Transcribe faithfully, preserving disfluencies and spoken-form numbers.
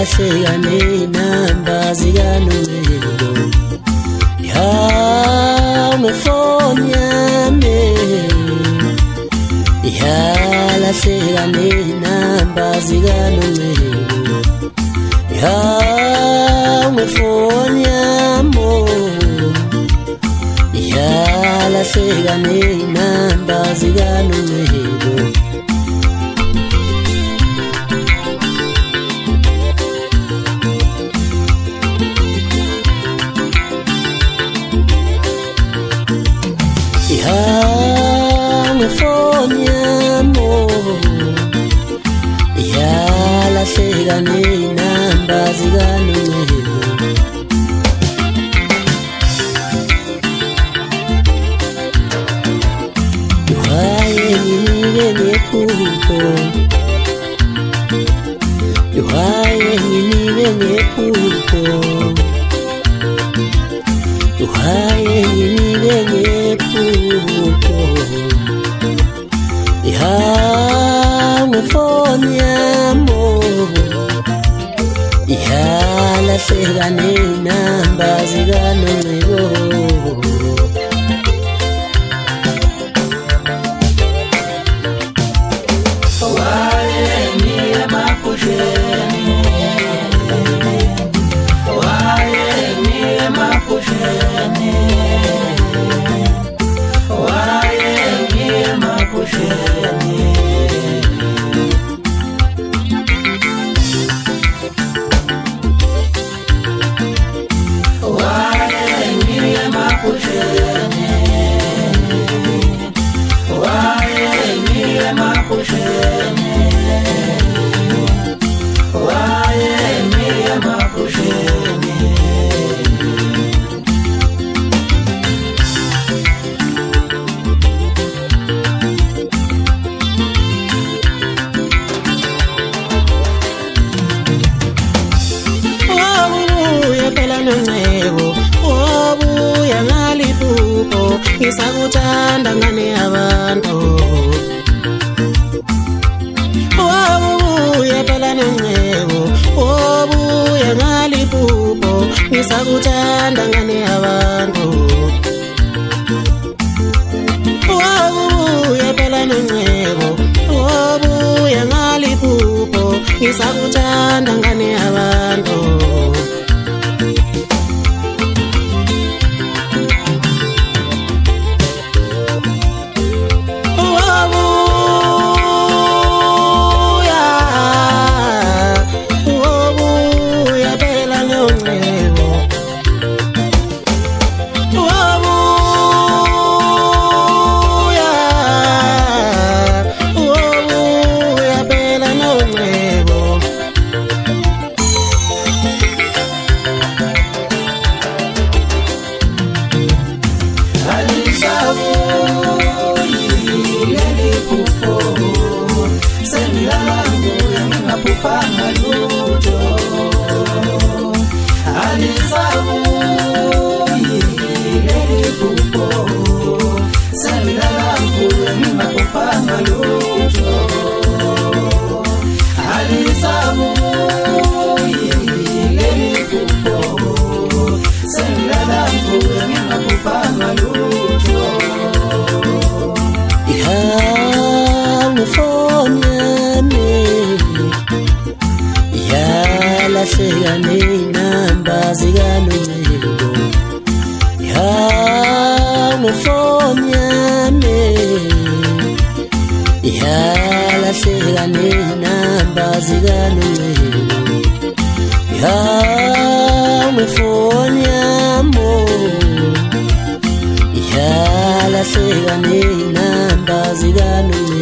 yalahleka nenamba zikaNongcebo yangefoni yami yalahleka nenamba zikaNongcebo yangefoni yami yalahleka nenamba zikaNongcebo yangefoni yami yalahleka nenamba zikaNongcebo wayenginike ngephupho wayenginike ngephupho wayenginike ngephupho yangefoni yami yalahleka nenamba zikaNongcebo ngisakuthanda ngane abantu wabuya phela Nongcebo wabuya ngaliphupho ngisakuthanda ngane abantu wabuya phela Nongcebo wabuya ngaliphupho ngisakuthanda ngane abantu yalahleka nenamba zikaNongcebo yangefoni yami yalahleka nenamba zikaNongcebo yangefoni yami yalahleka nenamba zikaNongcebo